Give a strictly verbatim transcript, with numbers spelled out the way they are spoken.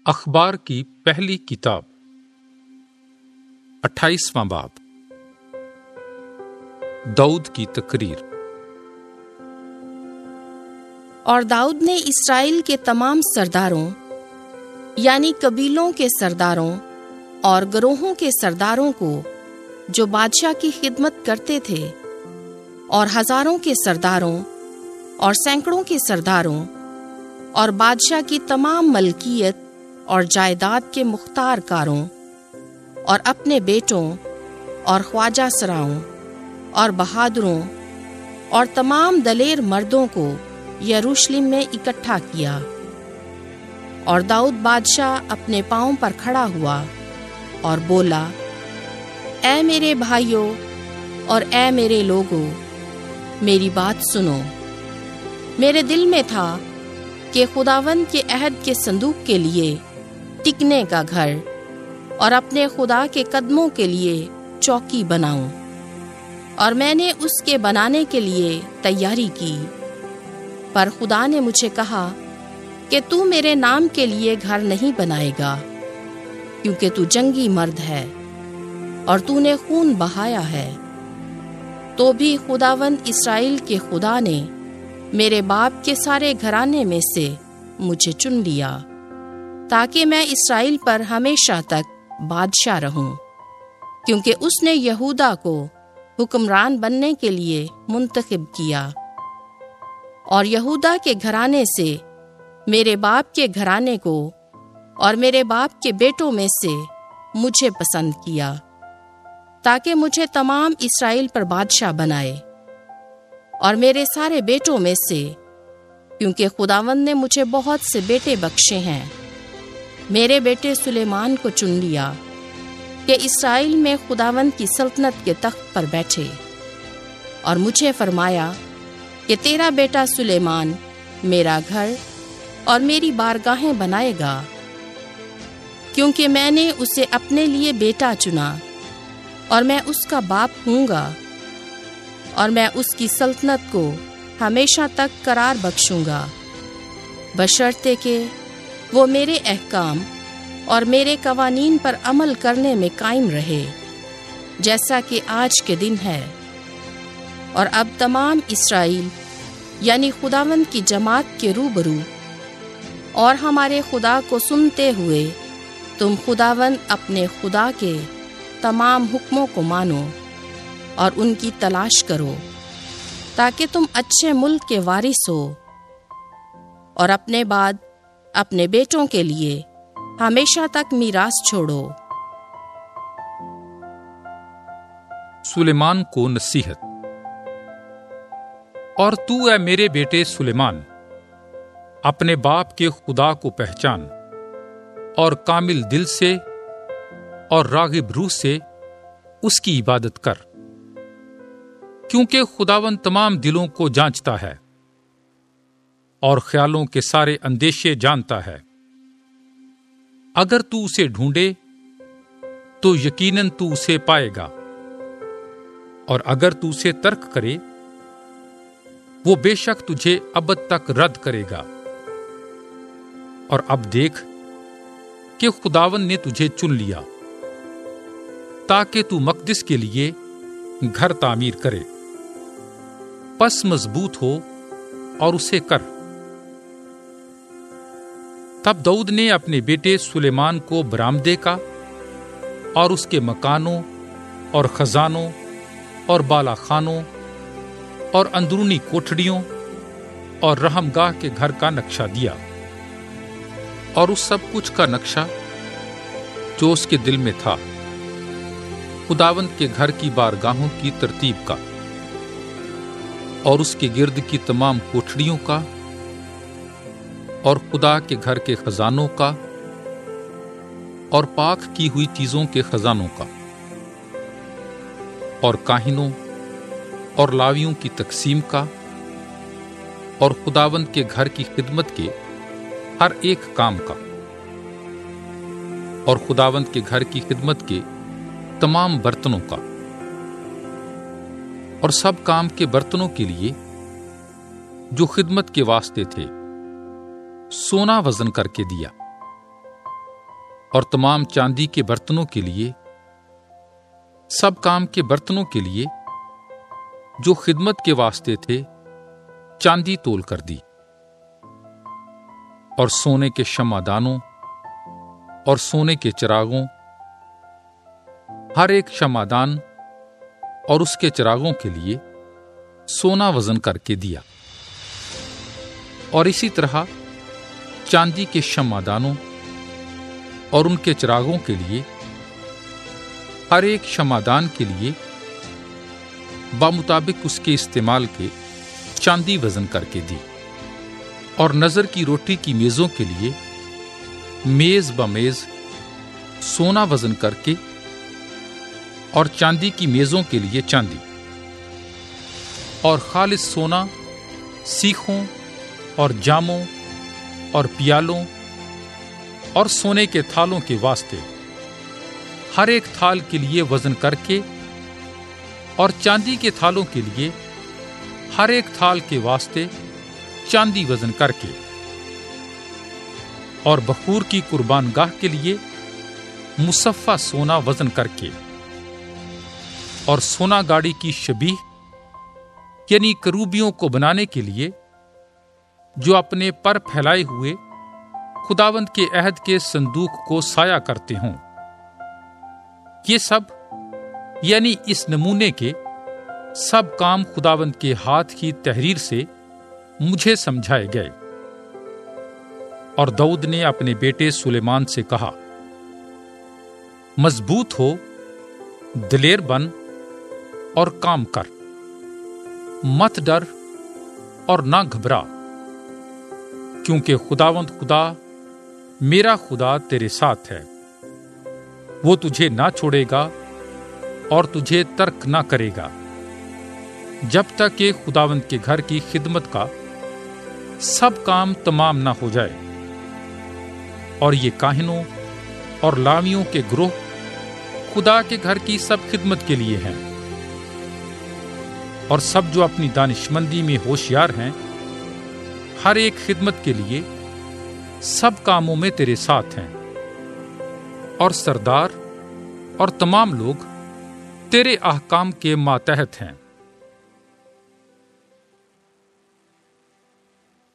اخبار کی پہلی کتاب اٹھائیسواں باب داؤد کی تقریر۔ اور داؤد نے اسرائیل کے تمام سرداروں یعنی قبیلوں کے سرداروں اور گروہوں کے سرداروں کو جو بادشاہ کی خدمت کرتے تھے اور ہزاروں کے سرداروں اور سینکڑوں کے سرداروں اور بادشاہ کی تمام ملکیت اور جائیداد کے مختار کاروں اور اپنے بیٹوں اور خواجہ سراؤں اور بہادروں اور تمام دلیر مردوں کو یروشلم میں اکٹھا کیا۔ اور داؤد بادشاہ اپنے پاؤں پر کھڑا ہوا اور بولا، اے میرے بھائیوں اور اے میرے لوگوں، میری بات سنو۔ میرے دل میں تھا کہ خداوند کے عہد کے صندوق کے لیے ٹکنے کا گھر اور اپنے خدا کے قدموں کے لیے چوکی بناؤں، اور میں نے اس کے بنانے کے لیے تیاری کی۔ پر خدا نے مجھے کہا کہ تو میرے نام کے لیے گھر نہیں بنائے گا، کیونکہ تو جنگی مرد ہے اور تو نے خون بہایا ہے۔ تو بھی خداوند اسرائیل کے خدا نے میرے باپ کے سارے گھرانے میں سے مجھے چن لیا، تاکہ میں اسرائیل پر ہمیشہ تک بادشاہ رہوں، کیونکہ اس نے یہودا کو حکمران بننے کے لیے منتخب کیا۔ اور یہودا کے گھرانے سے میرے باپ کے گھرانے کو اور میرے باپ کے بیٹوں میں سے مجھے پسند کیا، تاکہ مجھے تمام اسرائیل پر بادشاہ بنائے، اور میرے سارے بیٹوں میں سے، کیونکہ خداوند نے مجھے بہت سے بیٹے بخشے ہیں، میرے بیٹے سلیمان کو چن لیا کہ اسرائیل میں خداوند کی سلطنت کے تخت پر بیٹھے۔ اور مجھے فرمایا کہ تیرا بیٹا سلیمان میرا گھر اور میری بارگاہیں بنائے گا، کیونکہ میں نے اسے اپنے لیے بیٹا چنا، اور میں اس کا باپ ہوں گا، اور میں اس کی سلطنت کو ہمیشہ تک قرار بخشوں گا، بشرطے کہ وہ میرے احکام اور میرے قوانین پر عمل کرنے میں قائم رہے، جیسا کہ آج کے دن ہے۔ اور اب تمام اسرائیل یعنی خداوند کی جماعت کے روبرو اور ہمارے خدا کو سنتے ہوئے تم خداوند اپنے خدا کے تمام حکموں کو مانو اور ان کی تلاش کرو، تاکہ تم اچھے ملک کے وارث ہو، اور اپنے بعد اپنے بیٹوں کے لیے ہمیشہ تک میراث چھوڑو۔ سلیمان کو نصیحت۔ اور تو اے میرے بیٹے سلیمان، اپنے باپ کے خدا کو پہچان اور کامل دل سے اور راغب روح سے اس کی عبادت کر، کیونکہ خداوند تمام دلوں کو جانچتا ہے اور خیالوں کے سارے اندیشے جانتا ہے۔ اگر تو اسے ڈھونڈے تو یقیناً تو اسے پائے گا، اور اگر تو اسے ترک کرے وہ بے شک تجھے ابد تک رد کرے گا۔ اور اب دیکھ کہ خداوند نے تجھے چن لیا تاکہ تو مقدس کے لیے گھر تعمیر کرے، پس مضبوط ہو اور اسے کر۔ تب داؤد نے اپنے بیٹے سلیمان کو برآمدے کا اور اس کے مکانوں اور خزانوں اور بالا خانوں اور اندرونی کوٹھڑیوں اور رحم گاہ کے گھر کا نقشہ دیا، اور اس سب کچھ کا نقشہ جو اس کے دل میں تھا، خداوند کے گھر کی بارگاہوں کی ترتیب کا، اور اس کے گرد کی تمام کوٹھڑیوں کا، اور خدا کے گھر کے خزانوں کا، اور پاک کی ہوئی چیزوں کے خزانوں کا، اور کاہنوں اور لاویوں کی تقسیم کا، اور خداوند کے گھر کی خدمت کے ہر ایک کام کا، اور خداوند کے گھر کی خدمت کے تمام برتنوں کا، اور سب کام کے برتنوں کے لیے جو خدمت کے واسطے تھے سونا وزن کر کے دیا۔ اور تمام چاندی کے برتنوں کے لیے، سب کام کے برتنوں کے لیے جو خدمت کے واسطے تھے، چاندی تول کر دی، اور سونے کے شمعدانوں اور سونے کے چراغوں، ہر ایک شمعدان اور اس کے چراغوں کے لیے سونا وزن کر کے دیا، اور اسی طرح چاندی کے شمعدانوں اور ان کے چراغوں کے لیے ہر ایک شمعدان کے لیے بمطابق اس کے استعمال کے چاندی وزن کر کے دی، اور نظر کی روٹی کی میزوں کے لیے میز بمیز سونا وزن کر کے، اور چاندی کی میزوں کے لیے چاندی، اور خالص سونا سیخوں اور جاموں اور پیالوں اور سونے کے تھالوں کے واسطے ہر ایک تھال کے لیے وزن کر کے، اور چاندی کے تھالوں کے لیے ہر ایک تھال کے واسطے چاندی وزن کر کے، اور بخور کی قربان گاہ کے لیے مصفہ سونا وزن کر کے، اور سونا گاڑی کی شبیہ یعنی کروبیوں کو بنانے کے لیے جو اپنے پر پھیلائے ہوئے خداوند کے عہد کے صندوق کو سایہ کرتے ہوں، یہ سب یعنی اس نمونے کے سب کام خداوند کے ہاتھ کی تحریر سے مجھے سمجھائے گئے۔ اور داؤد نے اپنے بیٹے سلیمان سے کہا، مضبوط ہو، دلیر بن اور کام کر، مت ڈر اور نہ گھبرا، کیونکہ خداوند خدا میرا خدا تیرے ساتھ ہے، وہ تجھے نہ چھوڑے گا اور تجھے ترک نہ کرے گا، جب تک کہ خداوند کے گھر کی خدمت کا سب کام تمام نہ ہو جائے۔ اور یہ کاہنوں اور لاویوں کے گروہ خدا کے گھر کی سب خدمت کے لیے ہیں، اور سب جو اپنی دانشمندی میں ہوشیار ہیں، ہر ایک خدمت کے لیے سب کاموں میں تیرے ساتھ ہیں، اور سردار اور تمام لوگ تیرے احکام کے ماتحت ہیں۔